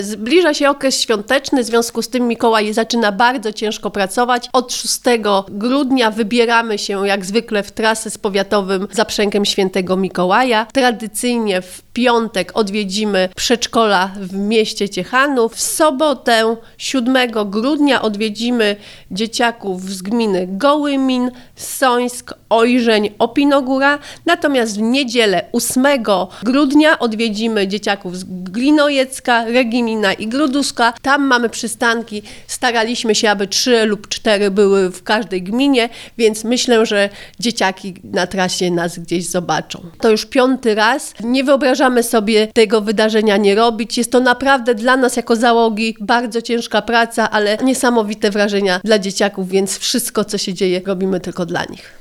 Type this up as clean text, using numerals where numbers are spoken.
Zbliża się okres świąteczny, w związku z tym Mikołaj zaczyna bardzo ciężko pracować. Od 6 grudnia wybieramy się jak zwykle w trasę z powiatowym zaprzęgiem Świętego Mikołaja. Tradycyjnie w piątek odwiedzimy przedszkola w mieście Ciechanów. W sobotę 7 grudnia odwiedzimy dzieciaków z gminy Gołymin, Sońsk, Ojrzeń, Opinogóra. Natomiast w niedzielę 8 grudnia odwiedzimy dzieciaków z Glinojecka, Regimina i Gruduszka. Tam mamy przystanki. Staraliśmy się, aby 3 lub 4 były w każdej gminie, więc myślę, że dzieciaki na trasie nas gdzieś zobaczą. To już 5. raz. Nie wyobrażamy sobie tego wydarzenia nie robić. Jest to naprawdę dla nas jako załogi bardzo ciężka praca, ale niesamowite wrażenia dla dzieciaków, więc wszystko, co się dzieje, robimy tylko dla nich.